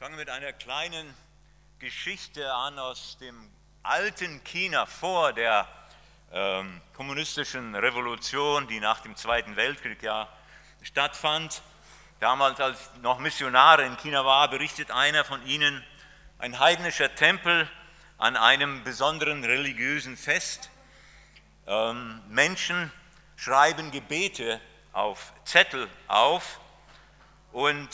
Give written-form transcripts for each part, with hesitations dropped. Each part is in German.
fange mit einer kleinen Geschichte an aus dem alten China vor der kommunistischen Revolution, die nach dem Zweiten Weltkrieg stattfand. Damals, als ich noch Missionare in China war, berichtet einer von ihnen, ein heidnischer Tempel an einem besonderen religiösen Fest. Menschen schreiben Gebete auf Zettel auf und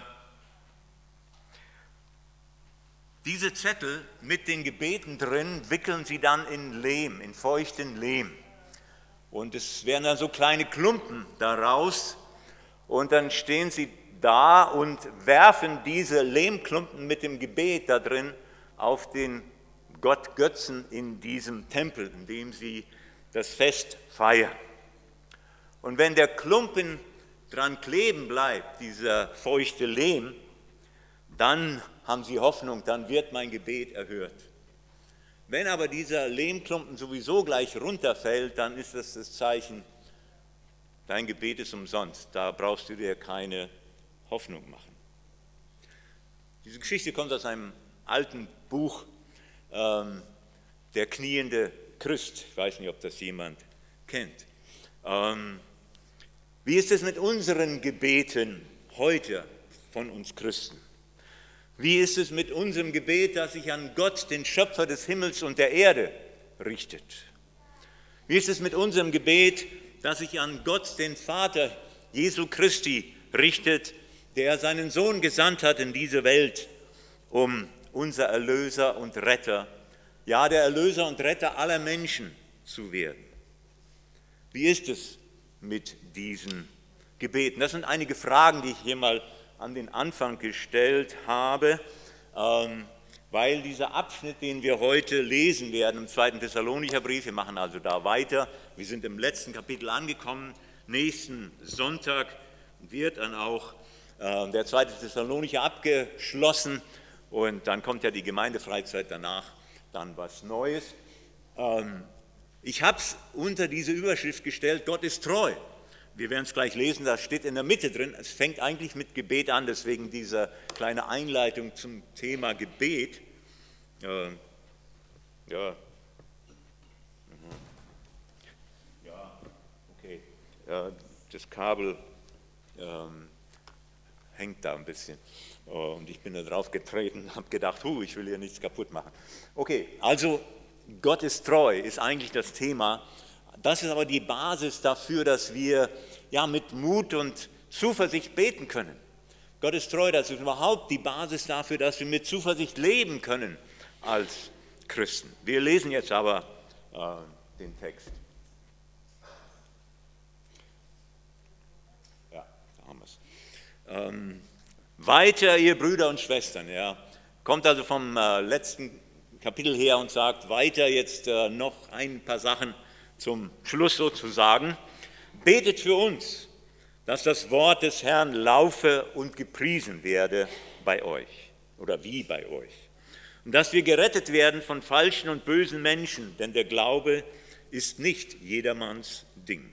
diese Zettel mit den Gebeten drin wickeln sie dann in Lehm, in feuchten Lehm. Und es werden dann so kleine Klumpen daraus und dann stehen sie da und werfen diese Lehmklumpen mit dem Gebet da drin auf den Gott Götzen in diesem Tempel, in dem sie das Fest feiern. Und wenn der Klumpen dran kleben bleibt, dieser feuchte Lehm, dann haben sie Hoffnung, dann wird mein Gebet erhört. Wenn aber dieser Lehmklumpen sowieso gleich runterfällt, dann ist das das Zeichen, dein Gebet ist umsonst, da brauchst du dir keine Hoffnung machen. Diese Geschichte kommt aus einem alten Buch, Der kniende Christ. Ich weiß nicht, ob das jemand kennt. Wie ist es mit unseren Gebeten heute von uns Christen? Wie ist es mit unserem Gebet, das sich an Gott, den Schöpfer des Himmels und der Erde, richtet? Wie ist es mit unserem Gebet, das sich an Gott, den Vater Jesu Christi, richtet, der seinen Sohn gesandt hat in diese Welt, um unser Erlöser und Retter, ja, der Erlöser und Retter aller Menschen zu werden? Wie ist es mit diesen Gebeten? Das sind einige Fragen, die ich hier mal an den Anfang gestellt habe, weil dieser Abschnitt, den wir heute lesen werden im 2. Thessalonicher Brief, wir machen also da weiter, wir sind im letzten Kapitel angekommen, nächsten Sonntag wird dann auch der 2. Thessalonicher abgeschlossen und dann kommt ja die Gemeindefreizeit danach, dann was Neues. Ich habe es unter diese Überschrift gestellt, Gott ist treu. Wir werden es gleich lesen, das steht in der Mitte drin. Es fängt eigentlich mit Gebet an, deswegen diese kleine Einleitung zum Thema Gebet. Okay. Das Kabel hängt da ein bisschen. Und ich bin da drauf getreten und habe gedacht, ich will hier nichts kaputt machen. Okay, also Gott ist treu, ist eigentlich das Thema. Das ist aber die Basis dafür, dass wir mit Mut und Zuversicht beten können. Gott ist treu, das ist überhaupt die Basis dafür, dass wir mit Zuversicht leben können als Christen. Wir lesen jetzt aber den Text. Ja, da haben wir es. Weiter, ihr Brüder und Schwestern, kommt also vom letzten Kapitel her und sagt weiter jetzt noch ein paar Sachen zum Schluss sozusagen. Betet für uns, dass das Wort des Herrn laufe und gepriesen werde bei euch oder wie bei euch. Und dass wir gerettet werden von falschen und bösen Menschen, denn der Glaube ist nicht jedermanns Ding.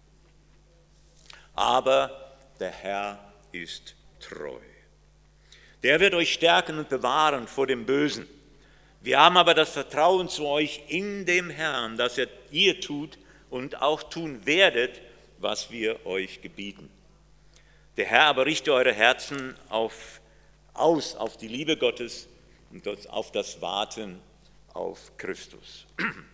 Aber der Herr ist treu. Der wird euch stärken und bewahren vor dem Bösen. Wir haben aber das Vertrauen zu euch in dem Herrn, dass ihr tut und auch tun werdet, was wir euch gebieten. Der Herr aber richte eure Herzen auf die Liebe Gottes und auf das Warten auf Christus.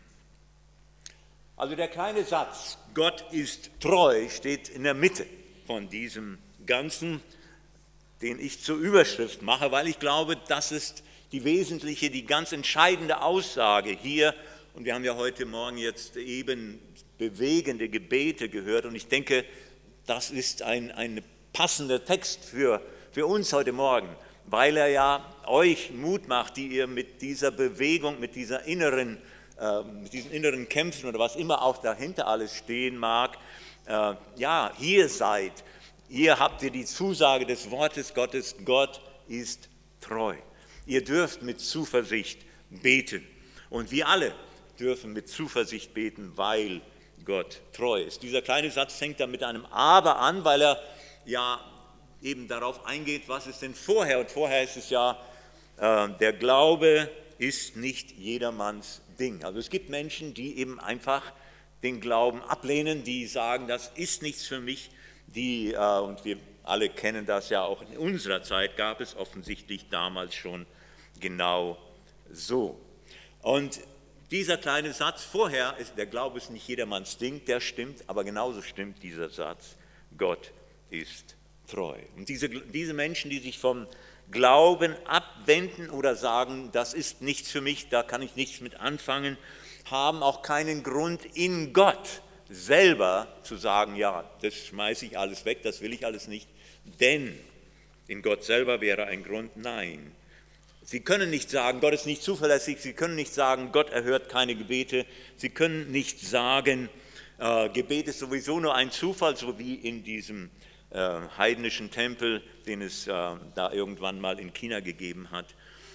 Also der kleine Satz, Gott ist treu, steht in der Mitte von diesem Ganzen, den ich zur Überschrift mache, weil ich glaube, das ist die wesentliche, die ganz entscheidende Aussage hier. Und wir haben ja heute Morgen jetzt eben bewegende Gebete gehört. Und ich denke, das ist ein passender Text für uns heute Morgen, weil er ja euch Mut macht, die ihr mit dieser Bewegung, mit diesen inneren Kämpfen oder was immer auch dahinter alles stehen mag, hier seid. Hier habt ihr die Zusage des Wortes Gottes, Gott ist treu. Ihr dürft mit Zuversicht beten. Und wir alle dürfen mit Zuversicht beten, weil Gott treu ist. Dieser kleine Satz fängt dann mit einem Aber an, weil er eben darauf eingeht, was ist denn vorher. Und vorher ist es ja, der Glaube ist nicht jedermanns Ding. Also es gibt Menschen, die eben einfach den Glauben ablehnen, die sagen, das ist nichts für mich. Und wir alle kennen das ja auch in unserer Zeit, gab es offensichtlich damals schon genau so. Und dieser kleine Satz vorher, der Glaube ist nicht jedermanns Ding, der stimmt, aber genauso stimmt dieser Satz, Gott ist treu. Und diese Menschen, die sich vom Glauben abwenden oder sagen, das ist nichts für mich, da kann ich nichts mit anfangen, haben auch keinen Grund in Gott selber zu sagen, ja, das schmeiße ich alles weg, das will ich alles nicht, denn in Gott selber wäre ein Grund, nein. Sie können nicht sagen, Gott ist nicht zuverlässig, Sie können nicht sagen, Gott erhört keine Gebete, Sie können nicht sagen, Gebet ist sowieso nur ein Zufall, so wie in diesem heidnischen Tempel, den es da irgendwann mal in China gegeben hat.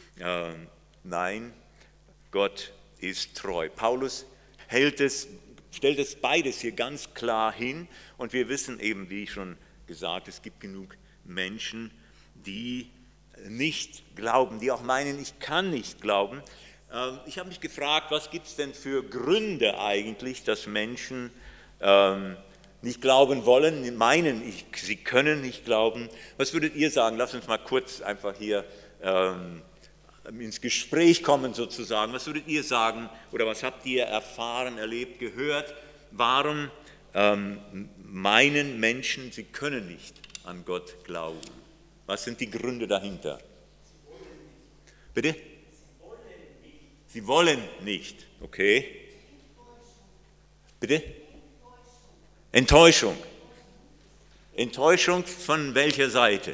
Nein, Gott ist treu. Paulus stellt es beides hier ganz klar hin und wir wissen eben, wie schon gesagt, es gibt genug Menschen, die nicht glauben, die auch meinen, ich kann nicht glauben. Ich habe mich gefragt, was gibt es denn für Gründe eigentlich, dass Menschen nicht glauben wollen, meinen, sie können nicht glauben. Was würdet ihr sagen? Lasst uns mal kurz einfach hier ins Gespräch kommen sozusagen. Was würdet ihr sagen oder was habt ihr erfahren, erlebt, gehört? Warum meinen Menschen, sie können nicht an Gott glauben? Was sind die Gründe dahinter? Bitte? Sie wollen nicht. Okay. Bitte? Enttäuschung. Enttäuschung von welcher Seite?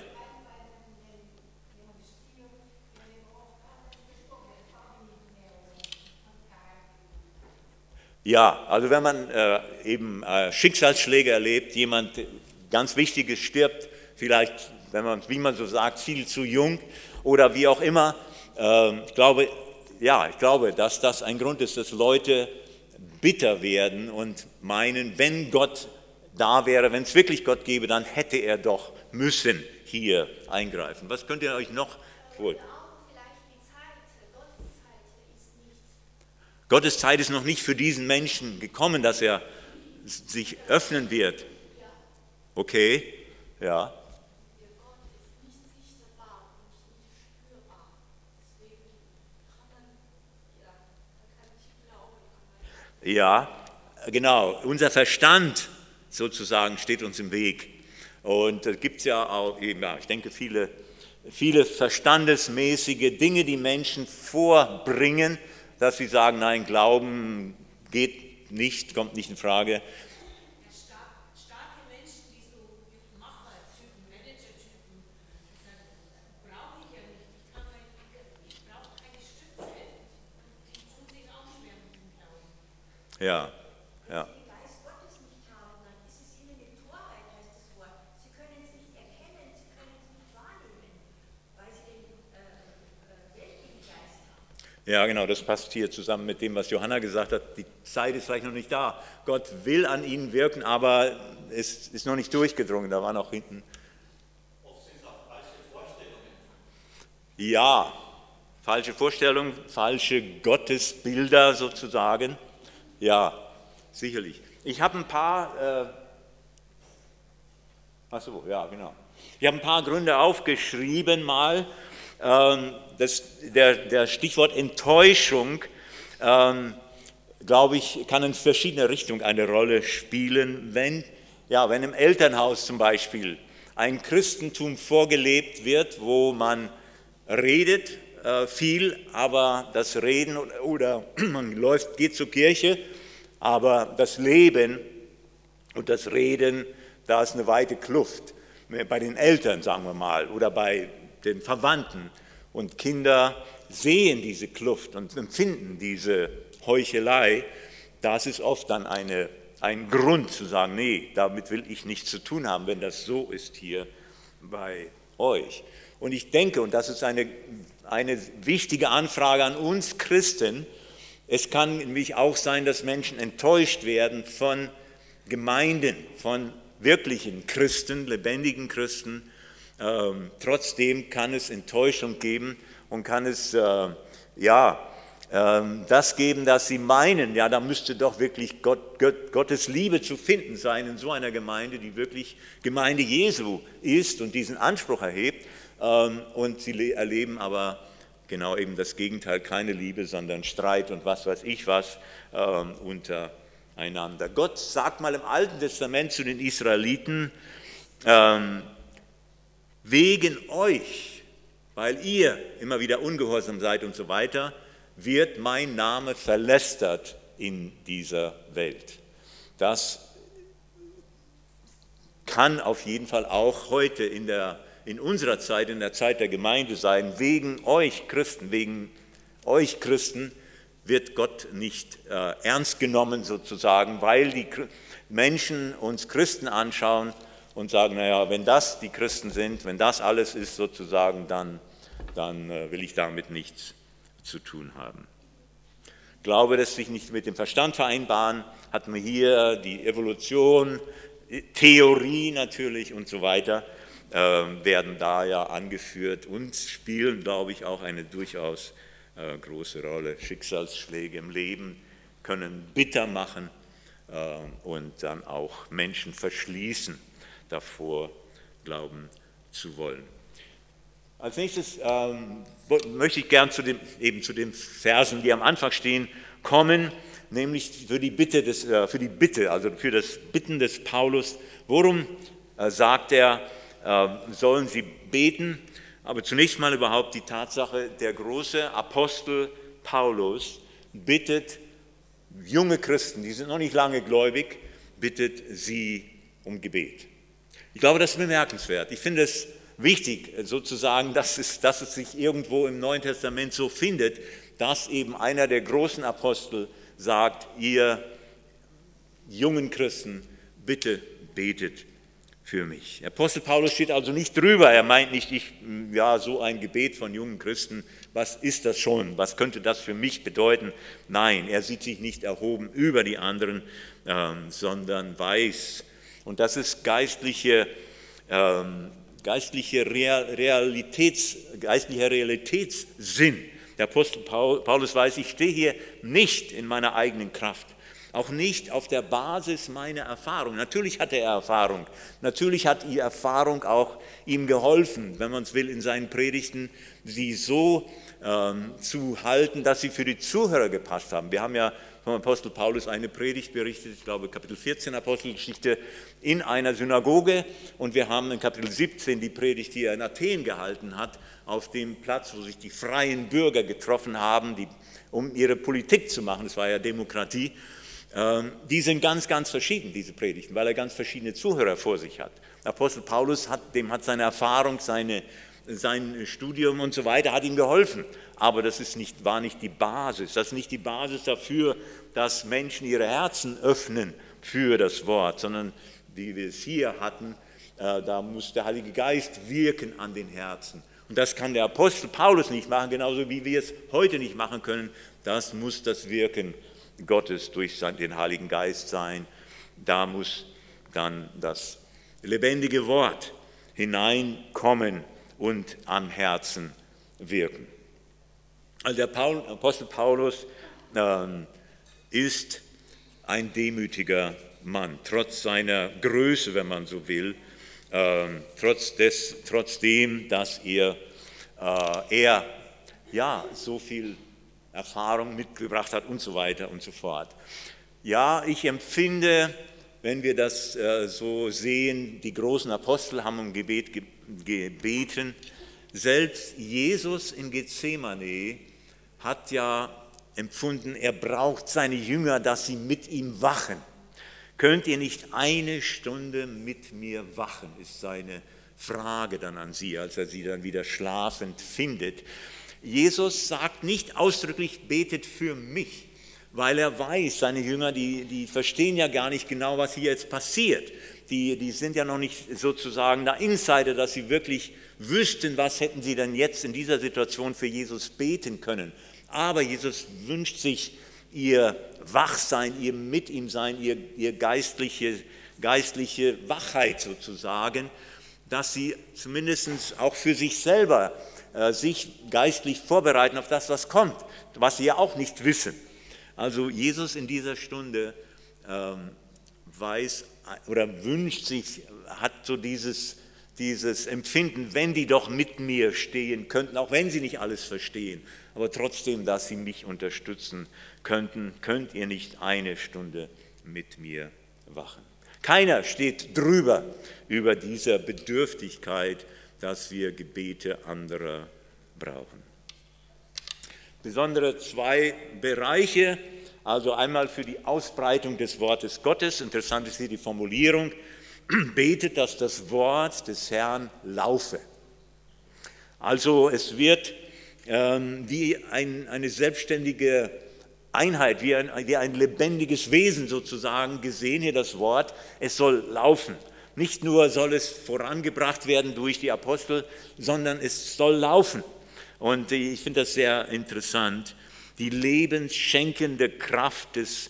Ja, also wenn man eben Schicksalsschläge erlebt, jemand ganz Wichtiges stirbt, vielleicht, wenn man, wie man so sagt, viel zu jung oder wie auch immer. Ich glaube, dass das ein Grund ist, dass Leute bitter werden und meinen, wenn Gott da wäre, wenn es wirklich Gott gäbe, dann hätte er doch müssen hier eingreifen. Was könnt ihr euch noch wohl? Gottes Zeit ist noch nicht für diesen Menschen gekommen, dass er sich öffnen wird. Okay, ja. Ja, genau. Unser Verstand sozusagen steht uns im Weg. Und es gibt ja auch, ich denke, viele verstandesmäßige Dinge, die Menschen vorbringen, dass sie sagen, nein, Glauben geht nicht, kommt nicht in Frage. Starke Menschen, die so Machertypen, Managertypen, sagen, brauche ich ja nicht, ich brauche keine Stütze, die tun sich auch schwer mit dem Glauben. Ja, ja. Wenn sie den Geist Gottes nicht haben, dann ist es ihnen eine Torheit, heißt das Wort. Sie können es nicht erkennen, sie können es nicht wahrnehmen, weil sie den weltlichen Geist haben. Ja, genau, das passt hier zusammen mit dem, was Johanna gesagt hat. Die Zeit ist vielleicht noch nicht da. Gott will an ihnen wirken, aber es ist noch nicht durchgedrungen. Da war noch hinten. Oft sind es auch falsche Vorstellungen. Ja, falsche Vorstellungen, falsche Gottesbilder sozusagen. Ja, sicherlich. Ich habe ein paar, Ich habe ein paar Gründe aufgeschrieben mal. Der Stichwort Enttäuschung, glaube ich, kann in verschiedener Richtung eine Rolle spielen. Wenn im Elternhaus zum Beispiel ein Christentum vorgelebt wird, wo man redet viel, aber das Reden oder man geht zur Kirche, aber das Leben und das Reden, da ist eine weite Kluft. Bei den Eltern, sagen wir mal, oder bei den Verwandten. Und Kinder sehen diese Kluft und empfinden diese Heuchelei. Das ist oft dann ein Grund zu sagen, nee, damit will ich nichts zu tun haben, wenn das so ist hier bei euch. Und ich denke, und das ist eine wichtige Anfrage an uns Christen, es kann nämlich auch sein, dass Menschen enttäuscht werden von Gemeinden, von wirklichen Christen, lebendigen Christen, Trotzdem kann es Enttäuschung geben und kann es das geben, dass sie meinen, ja, da müsste doch wirklich Gottes Liebe zu finden sein in so einer Gemeinde, die wirklich Gemeinde Jesu ist und diesen Anspruch erhebt. Und sie erleben aber genau eben das Gegenteil, keine Liebe, sondern Streit und was weiß ich was untereinander. Gott sagt mal im Alten Testament zu den Israeliten, wegen euch, weil ihr immer wieder ungehorsam seid und so weiter, wird mein Name verlästert in dieser Welt. Das kann auf jeden Fall auch heute in unserer Zeit, in der Zeit der Gemeinde sein. Wegen euch Christen wird Gott nicht ernst genommen sozusagen, weil die Menschen uns Christen anschauen und sagen, naja, wenn das die Christen sind, wenn das alles ist sozusagen, dann will ich damit nichts zu tun haben. Glaube lässt sich nicht mit dem Verstand vereinbaren, hat man hier die Evolution, Theorie natürlich und so weiter, werden da ja angeführt und spielen, glaube ich, auch eine durchaus große Rolle. Schicksalsschläge im Leben können bitter machen und dann auch Menschen verschließen, davor glauben zu wollen. Als nächstes möchte ich gern zu den Versen, die am Anfang stehen, kommen, nämlich für das Bitten des Paulus. Worum sagt er, sollen sie beten? Aber zunächst mal überhaupt die Tatsache, der große Apostel Paulus bittet junge Christen, die sind noch nicht lange gläubig, bittet sie um Gebet. Ich glaube, das ist bemerkenswert. Ich finde es wichtig, sozusagen, dass es sich irgendwo im Neuen Testament so findet, dass eben einer der großen Apostel sagt, ihr jungen Christen, bitte betet für mich. Der Apostel Paulus steht also nicht drüber, er meint nicht, so ein Gebet von jungen Christen, was ist das schon, was könnte das für mich bedeuten? Nein, er sieht sich nicht erhoben über die anderen, sondern weiß, und das ist geistlicher Realitätssinn. Der Apostel Paulus weiß, ich stehe hier nicht in meiner eigenen Kraft, auch nicht auf der Basis meiner Erfahrung. Natürlich hatte er Erfahrung, natürlich hat die Erfahrung auch ihm geholfen, wenn man es will, in seinen Predigten, sie so zu halten, dass sie für die Zuhörer gepasst haben. Wir haben ja vom Apostel Paulus eine Predigt berichtet, ich glaube Kapitel 14 Apostelgeschichte, in einer Synagoge, und wir haben in Kapitel 17 die Predigt, die er in Athen gehalten hat, auf dem Platz, wo sich die freien Bürger getroffen haben, um ihre Politik zu machen, das war ja Demokratie. Die sind ganz, ganz verschieden, diese Predigten, weil er ganz verschiedene Zuhörer vor sich hat. Der Apostel Paulus hat seine Erfahrung, sein Studium und so weiter, hat ihm geholfen. Aber das war nicht die Basis. Das ist nicht die Basis dafür, dass Menschen ihre Herzen öffnen für das Wort, sondern wie wir es hier hatten, da muss der Heilige Geist wirken an den Herzen. Und das kann der Apostel Paulus nicht machen, genauso wie wir es heute nicht machen können. Das muss das Wirken Gottes durch den Heiligen Geist sein. Da muss dann das lebendige Wort hineinkommen und am Herzen wirken. Also der Apostel Paulus ist ein demütiger Mann, trotz seiner Größe, wenn man so will, trotzdem, dass er so viel Erfahrung mitgebracht hat und so weiter und so fort. Ja, ich empfinde, wenn wir das so sehen, die großen Apostel haben um Gebet gebeten. Selbst Jesus in Gethsemane hat ja empfunden, er braucht seine Jünger, dass sie mit ihm wachen. Könnt ihr nicht eine Stunde mit mir wachen, ist seine Frage dann an sie, als er sie dann wieder schlafend findet. Jesus sagt nicht ausdrücklich, betet für mich, weil er weiß, seine Jünger, die verstehen ja gar nicht genau, was hier jetzt passiert. Die sind ja noch nicht sozusagen da Insider, dass sie wirklich wüssten, was hätten sie denn jetzt in dieser Situation für Jesus beten können. Aber Jesus wünscht sich ihr Wachsein, ihr mit ihm sein, ihr geistliche Wachheit sozusagen, dass sie zumindest auch für sich selber sich geistlich vorbereiten auf das, was kommt, was sie ja auch nicht wissen. Also Jesus in dieser Stunde weiß oder wünscht sich, hat so dieses Empfinden, wenn die doch mit mir stehen könnten, auch wenn sie nicht alles verstehen, aber trotzdem, dass sie mich unterstützen könnten, könnt ihr nicht eine Stunde mit mir wachen. Keiner steht drüber über dieser Bedürftigkeit, dass wir Gebete anderer brauchen. Besondere zwei Bereiche, also einmal für die Ausbreitung des Wortes Gottes, interessant ist hier die Formulierung, betet, dass das Wort des Herrn laufe. Also es wird wie eine selbstständige Einheit, wie ein lebendiges Wesen sozusagen gesehen hier das Wort, es soll laufen. Nicht nur soll es vorangebracht werden durch die Apostel, sondern es soll laufen. Und ich finde das sehr interessant, die lebensschenkende Kraft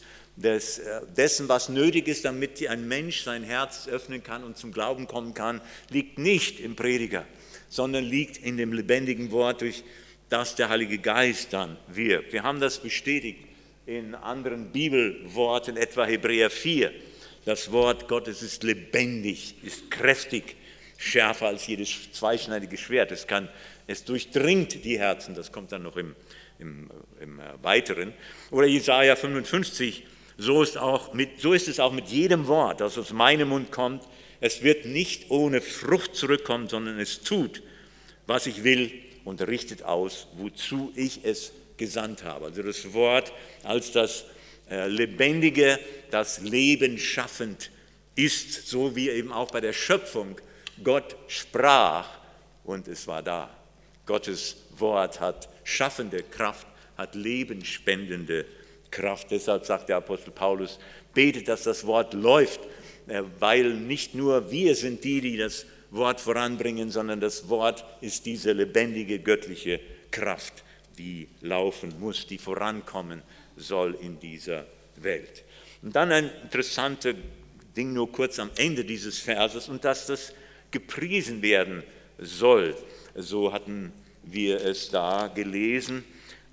dessen, was nötig ist, damit ein Mensch sein Herz öffnen kann und zum Glauben kommen kann, liegt nicht im Prediger, sondern liegt in dem lebendigen Wort, durch das der Heilige Geist dann wirkt. Wir haben das bestätigt in anderen Bibelworten, etwa Hebräer 4. Das Wort Gottes ist lebendig, ist kräftig, schärfer als jedes zweischneidige Schwert. Es durchdringt die Herzen, das kommt dann noch im Weiteren. Oder Jesaja 55, so ist es auch mit jedem Wort, das aus meinem Mund kommt. Es wird nicht ohne Frucht zurückkommen, sondern es tut, was ich will und richtet aus, wozu ich es gesandt habe. Also das Wort als das Lebendige, das Leben schaffend ist, so wie eben auch bei der Schöpfung Gott sprach und es war da. Gottes Wort hat schaffende Kraft, hat lebenspendende Kraft. Deshalb sagt der Apostel Paulus, betet, dass das Wort läuft, weil nicht nur wir sind die das Wort voranbringen, sondern das Wort ist diese lebendige göttliche Kraft, die laufen muss, die vorankommen soll in dieser Welt. Und dann ein interessantes Ding nur kurz am Ende dieses Verses und dass das gepriesen werden soll. So hatten wir es da gelesen.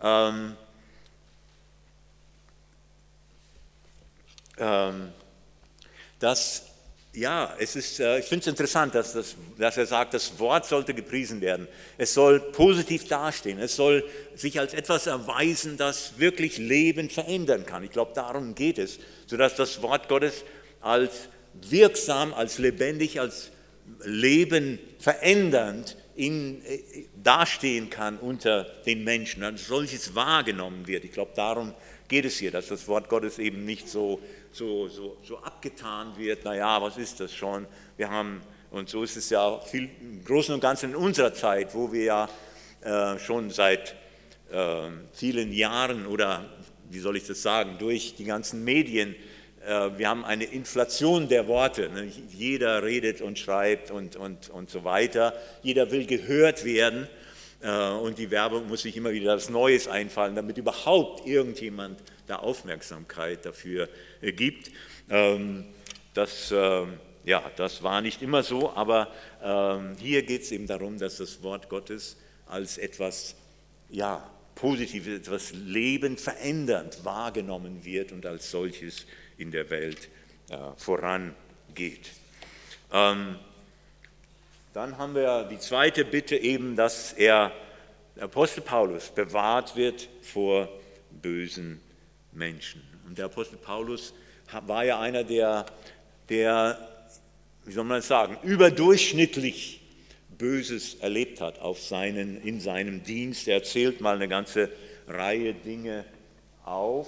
Ich finde es interessant, dass er sagt, das Wort sollte gepriesen werden. Es soll positiv dastehen. Es soll sich als etwas erweisen, das wirklich Leben verändern kann. Ich glaube, darum geht es, sodass das Wort Gottes als wirksam, als lebendig, als Leben verändernd dastehen kann unter den Menschen, als solches wahrgenommen wird. Ich glaube, darum geht es hier, dass das Wort Gottes eben nicht so abgetan wird, naja, was ist das schon? Und so ist es ja im Großen und Ganzen in unserer Zeit, wo wir ja schon seit vielen Jahren oder, wie soll ich das sagen, durch die ganzen Medien, wir haben eine Inflation der Worte. Jeder redet und schreibt und so weiter. Jeder will gehört werden und die Werbung muss sich immer wieder was Neues einfallen, damit überhaupt irgendjemand da Aufmerksamkeit dafür gibt. Das war nicht immer so, aber hier geht es eben darum, dass das Wort Gottes als etwas Positives, etwas Leben verändernd wahrgenommen wird und als solches in der Welt vorangeht. Dann haben wir die zweite Bitte eben, dass der Apostel Paulus bewahrt wird vor bösen Menschen. Und der Apostel Paulus war ja einer, der wie soll man das sagen, überdurchschnittlich Böses erlebt hat in seinem Dienst. Er zählt mal eine ganze Reihe Dinge auf.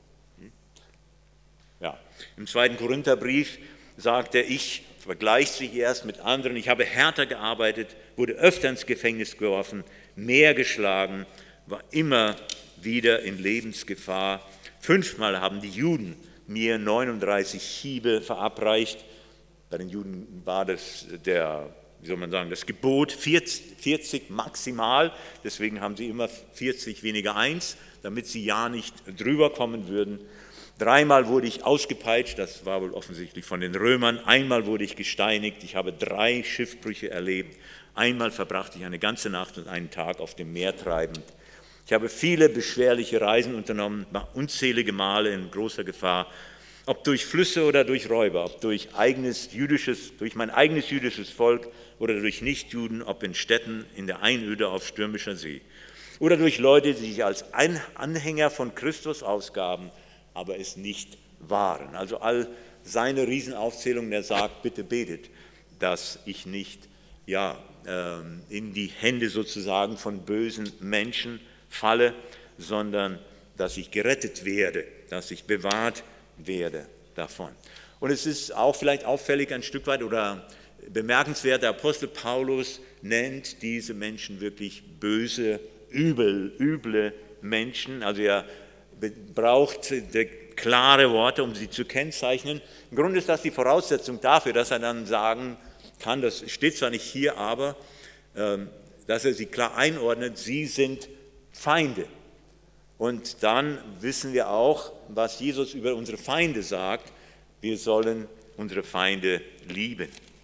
Im 2. Korintherbrief sagt er, ich vergleicht sich erst mit anderen, ich habe härter gearbeitet, wurde öfter ins Gefängnis geworfen, mehr geschlagen, war immer wieder in Lebensgefahr. 5-mal haben die Juden mir 39 Hiebe verabreicht. Bei den Juden war das das Gebot 40 maximal, deswegen haben sie immer 40 weniger 1, damit sie ja nicht drüber kommen würden. 3-mal wurde ich ausgepeitscht, das war wohl offensichtlich von den Römern. 1-mal wurde ich gesteinigt. Ich habe 3 Schiffbrüche erlebt. 1-mal verbrachte ich eine ganze Nacht und einen Tag auf dem Meer treibend. Ich habe viele beschwerliche Reisen unternommen, war unzählige Male in großer Gefahr, ob durch Flüsse oder durch Räuber, ob durch mein eigenes jüdisches Volk oder durch Nichtjuden, ob in Städten, in der Einöde auf stürmischer See. Oder durch Leute, die sich als Anhänger von Christus ausgaben, aber es nicht waren. Also all seine Riesenaufzählungen, er sagt, bitte betet, dass ich nicht in die Hände sozusagen von bösen Menschen falle, sondern dass ich gerettet werde, dass ich bewahrt werde davon. Und es ist auch vielleicht auffällig ein Stück weit oder bemerkenswert, der Apostel Paulus nennt diese Menschen wirklich böse, üble Menschen. Also er braucht klare Worte, um sie zu kennzeichnen. Im Grunde ist das die Voraussetzung dafür, dass er dann sagen kann, das steht zwar nicht hier, aber dass er sie klar einordnet, sie sind Feinde. Und dann wissen wir auch, was Jesus über unsere Feinde sagt, wir sollen unsere Feinde lieben.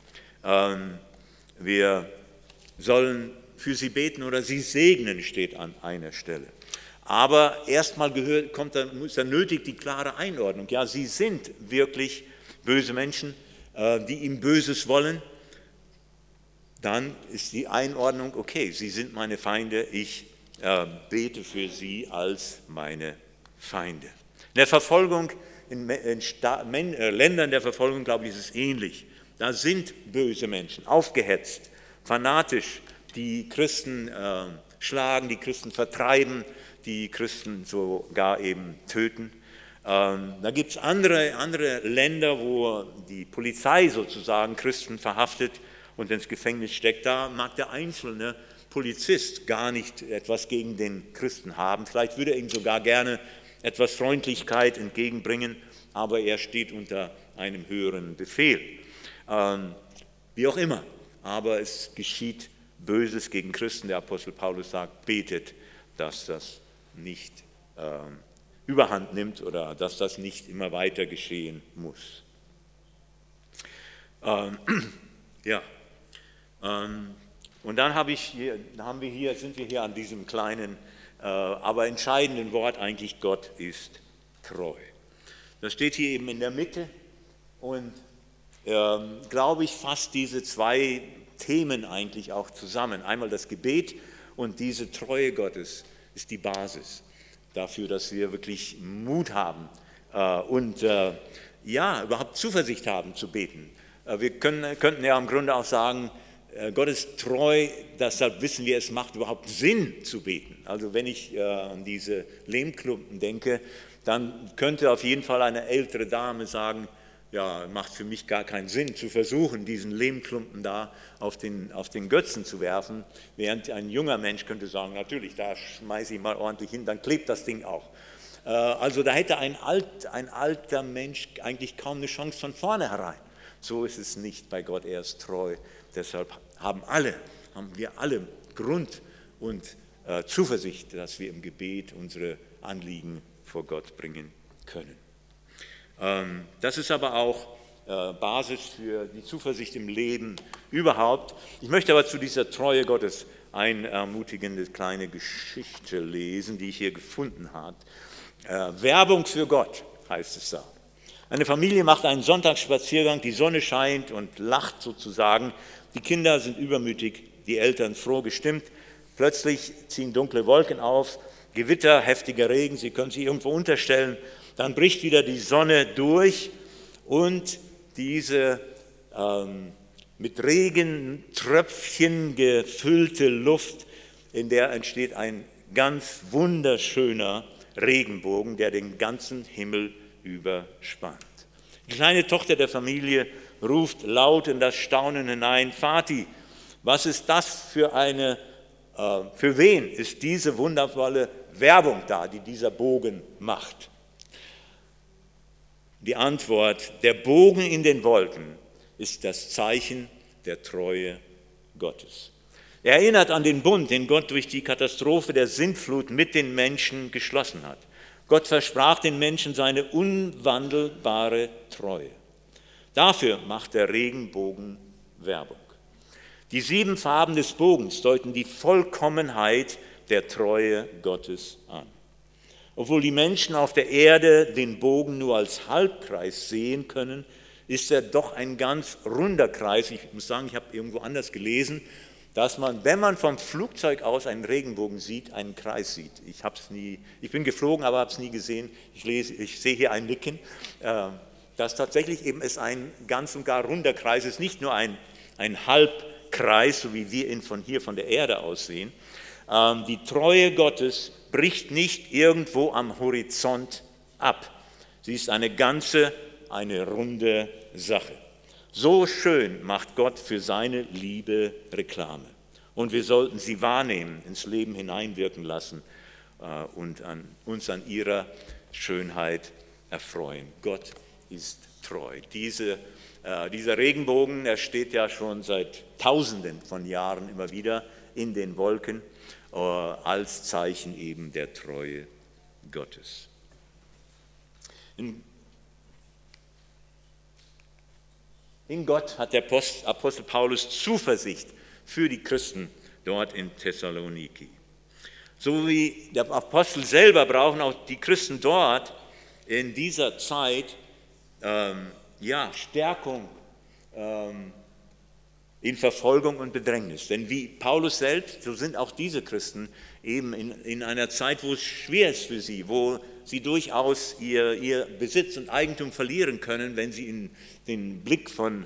Wir sollen für sie beten oder sie segnen, steht an einer Stelle. Aber erstmal ist dann nötig die klare Einordnung. Ja, sie sind wirklich böse Menschen, die ihm Böses wollen. Dann ist die Einordnung, okay, sie sind meine Feinde, ich bete für sie als meine Feinde. In der Verfolgung, in Ländern der Verfolgung, glaube ich, ist es ähnlich. Da sind böse Menschen, aufgehetzt, fanatisch, die Christen schlagen, die Christen vertreiben, die Christen sogar eben töten. Da gibt es andere Länder, wo die Polizei sozusagen Christen verhaftet und ins Gefängnis steckt. Da mag der einzelne Polizist gar nicht etwas gegen den Christen haben. Vielleicht würde er ihm sogar gerne etwas Freundlichkeit entgegenbringen, aber er steht unter einem höheren Befehl. Wie auch immer, aber es geschieht Böses gegen Christen. Der Apostel Paulus sagt, betet, dass das nicht überhand nimmt oder dass das nicht immer weiter geschehen muss. Und dann sind wir hier an diesem kleinen, aber entscheidenden Wort eigentlich, Gott ist treu. Das steht hier eben in der Mitte und glaube ich, fasst diese 2 Themen eigentlich auch zusammen. Einmal das Gebet und diese Treue Gottes ist die Basis dafür, dass wir wirklich Mut haben und überhaupt Zuversicht haben zu beten. Wir könnten ja im Grunde auch sagen, Gott ist treu, deshalb wissen wir, es macht überhaupt Sinn zu beten. Also wenn ich an diese Lehmklumpen denke, dann könnte auf jeden Fall eine ältere Dame sagen, ja, macht für mich gar keinen Sinn zu versuchen, diesen Lehmklumpen da auf den Götzen zu werfen, während ein junger Mensch könnte sagen, natürlich, da schmeiße ich mal ordentlich hin, dann klebt das Ding auch. Also da hätte ein alter Mensch eigentlich kaum eine Chance von vornherein. So ist es nicht bei Gott, er ist treu. Deshalb haben wir alle Grund und Zuversicht, dass wir im Gebet unsere Anliegen vor Gott bringen können. Das ist aber auch Basis für die Zuversicht im Leben überhaupt. Ich möchte aber zu dieser Treue Gottes eine ermutigende kleine Geschichte lesen, die ich hier gefunden habe. Werbung für Gott heißt es da. Eine Familie macht einen Sonntagsspaziergang, die Sonne scheint und lacht sozusagen. Die Kinder sind übermütig, die Eltern froh gestimmt. Plötzlich ziehen dunkle Wolken auf, Gewitter, heftiger Regen, sie können sich irgendwo unterstellen. Dann bricht wieder die Sonne durch und diese mit Regentröpfchen gefüllte Luft, in der entsteht ein ganz wunderschöner Regenbogen, der den ganzen Himmel überspannt. Die kleine Tochter der Familie ruft laut in das Staunen hinein, Vati, was ist das für wen ist diese wundervolle Werbung da, die dieser Bogen macht? Die Antwort, der Bogen in den Wolken ist das Zeichen der Treue Gottes. Er erinnert an den Bund, den Gott durch die Katastrophe der Sintflut mit den Menschen geschlossen hat. Gott versprach den Menschen seine unwandelbare Treue. Dafür macht der Regenbogen Werbung. Die 7 Farben des Bogens deuten die Vollkommenheit der Treue Gottes an. Obwohl die Menschen auf der Erde den Bogen nur als Halbkreis sehen können, ist er doch ein ganz runder Kreis. Ich muss sagen, ich habe irgendwo anders gelesen, dass man, wenn man vom Flugzeug aus einen Regenbogen sieht, einen Kreis sieht. Ich bin geflogen, aber habe es nie gesehen. Ich sehe hier ein Nicken, dass tatsächlich eben es ein ganz und gar runder Kreis ist, nicht nur ein Halbkreis, so wie wir ihn von hier von der Erde aus sehen. Die Treue Gottes bricht nicht irgendwo am Horizont ab. Sie ist eine runde Sache. So schön macht Gott für seine Liebe Reklame. Und wir sollten sie wahrnehmen, ins Leben hineinwirken lassen und uns an ihrer Schönheit erfreuen. Gott ist treu. Dieser Regenbogen, der steht ja schon seit Tausenden von Jahren immer wieder in den Wolken als Zeichen eben der Treue Gottes. In Gott hat der Apostel Paulus Zuversicht für die Christen dort in Thessaloniki. So wie der Apostel selber brauchen auch die Christen dort in dieser Zeit Stärkung in Verfolgung und Bedrängnis. Denn wie Paulus selbst, so sind auch diese Christen eben in einer Zeit, wo es schwer ist für sie, wo sie durchaus ihr Besitz und Eigentum verlieren können, wenn sie in den Blick von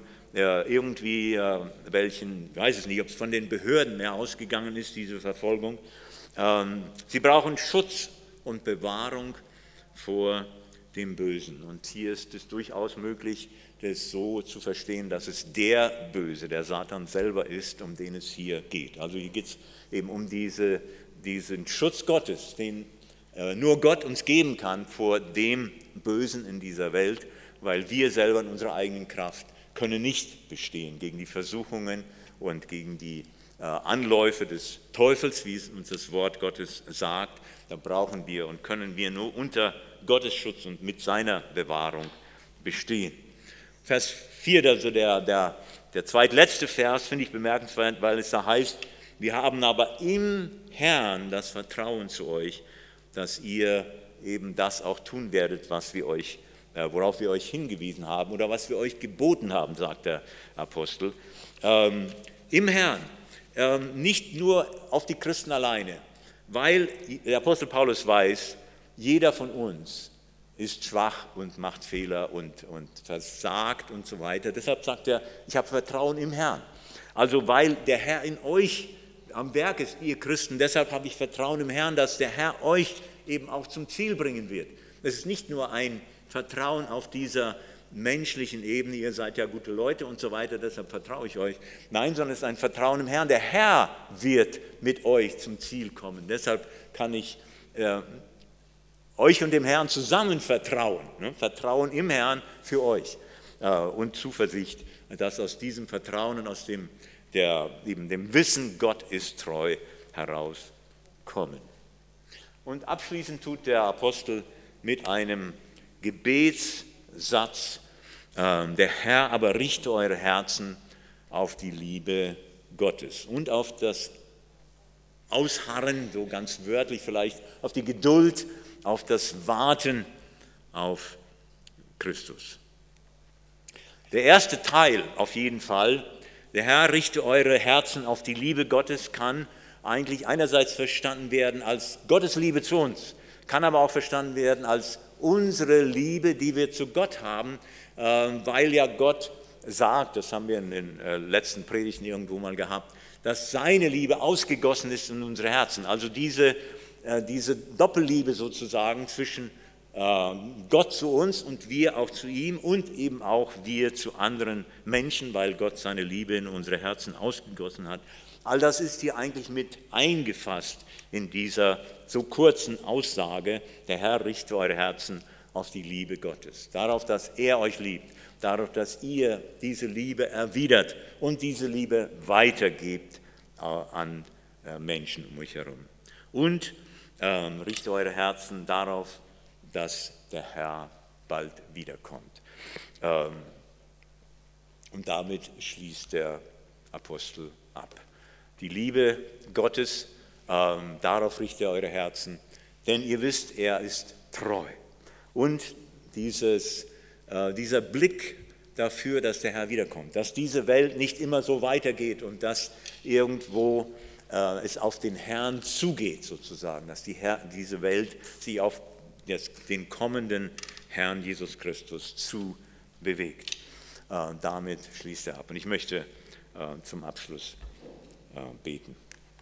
welchen, ich weiß es nicht, ob es von den Behörden mehr ausgegangen ist, diese Verfolgung. Sie brauchen Schutz und Bewahrung vor dem Bösen. Und hier ist es durchaus möglich, das so zu verstehen, dass es der Böse, der Satan selber ist, um den es hier geht. Also hier geht es eben um diesen Schutz Gottes, den nur Gott uns geben kann vor dem Bösen in dieser Welt, weil wir selber in unserer eigenen Kraft können nicht bestehen gegen die Versuchungen und gegen die Anläufe des Teufels, wie es uns das Wort Gottes sagt. Da brauchen wir und können wir nur unter Gottes Schutz und mit seiner Bewahrung bestehen. Vers 4, also der zweitletzte Vers, finde ich bemerkenswert, weil es da heißt, wir haben aber im Herrn das Vertrauen zu euch, dass ihr eben das auch tun werdet, worauf wir euch hingewiesen haben oder was wir euch geboten haben, sagt der Apostel. Im Herrn, nicht nur auf die Christen alleine, weil der Apostel Paulus weiß, jeder von uns ist schwach und macht Fehler und versagt und so weiter. Deshalb sagt er, ich habe Vertrauen im Herrn. Also weil der Herr in euch am Werk ist, ihr Christen, deshalb habe ich Vertrauen im Herrn, dass der Herr euch eben auch zum Ziel bringen wird. Es ist nicht nur ein Vertrauen auf dieser menschlichen Ebene, ihr seid ja gute Leute und so weiter, deshalb vertraue ich euch. Nein, sondern es ist ein Vertrauen im Herrn. Der Herr wird mit euch zum Ziel kommen. Deshalb kann ich euch und dem Herrn zusammen vertrauen. Vertrauen im Herrn für euch und Zuversicht, dass aus diesem Vertrauen und aus dem Wissen, Gott ist treu, herauskommen. Und abschließend tut der Apostel mit einem Gebetssatz, der Herr aber richte eure Herzen auf die Liebe Gottes und auf das Ausharren, so ganz wörtlich vielleicht, auf die Geduld, auf das Warten auf Christus. Der erste Teil auf jeden Fall, der Herr richte eure Herzen auf die Liebe Gottes, kann eigentlich einerseits verstanden werden als Gottes Liebe zu uns, kann aber auch verstanden werden als unsere Liebe, die wir zu Gott haben, weil ja Gott sagt, das haben wir in den letzten Predigten irgendwo mal gehabt, dass seine Liebe ausgegossen ist in unsere Herzen. Also diese Doppelliebe sozusagen zwischen Gott zu uns und wir auch zu ihm und eben auch wir zu anderen Menschen, weil Gott seine Liebe in unsere Herzen ausgegossen hat. All das ist hier eigentlich mit eingefasst in dieser so kurzen Aussage, der Herr richte eure Herzen auf die Liebe Gottes, darauf, dass er euch liebt, darauf, dass ihr diese Liebe erwidert und diese Liebe weitergebt an Menschen um euch herum. Und richte eure Herzen darauf, dass der Herr bald wiederkommt. Und damit schließt der Apostel ab. Die Liebe Gottes, darauf richtet eure Herzen, denn ihr wisst, er ist treu. Und dieser Blick dafür, dass der Herr wiederkommt, dass diese Welt nicht immer so weitergeht und dass irgendwo es auf den Herrn zugeht sozusagen, dass diese Welt sich auf den kommenden Herrn Jesus Christus zu bewegt. Damit schließt er ab. Und ich möchte zum Abschluss beten.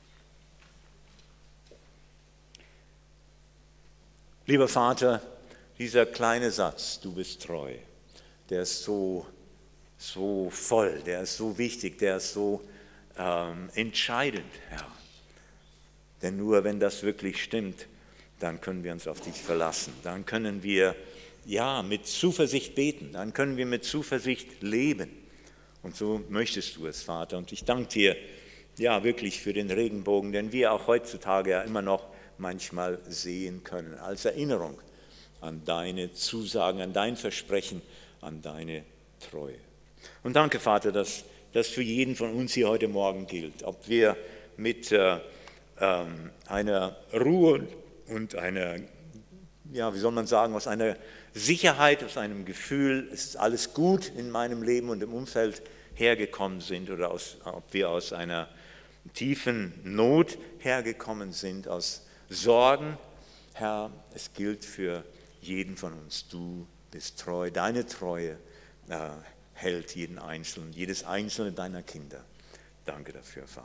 Lieber Vater, dieser kleine Satz, du bist treu, der ist so voll, der ist so wichtig, der ist so entscheidend, Herr. Denn nur wenn das wirklich stimmt, dann können wir uns auf dich verlassen. Dann können wir mit Zuversicht beten, dann können wir mit Zuversicht leben. Und so möchtest du es, Vater. Und ich danke dir wirklich für den Regenbogen, den wir auch heutzutage ja immer noch manchmal sehen können, als Erinnerung an deine Zusagen, an dein Versprechen, an deine Treue. Und danke, Vater, dass das für jeden von uns hier heute Morgen gilt, ob wir mit einer Ruhe und einer, aus einer Sicherheit, aus einem Gefühl, es ist alles gut in meinem Leben und im Umfeld hergekommen sind oder ob wir aus einer tiefen Not hergekommen sind, aus Sorgen. Herr, es gilt für jeden von uns. Du bist treu, deine Treue hält jeden Einzelnen, jedes einzelne deiner Kinder. Danke dafür, Vater.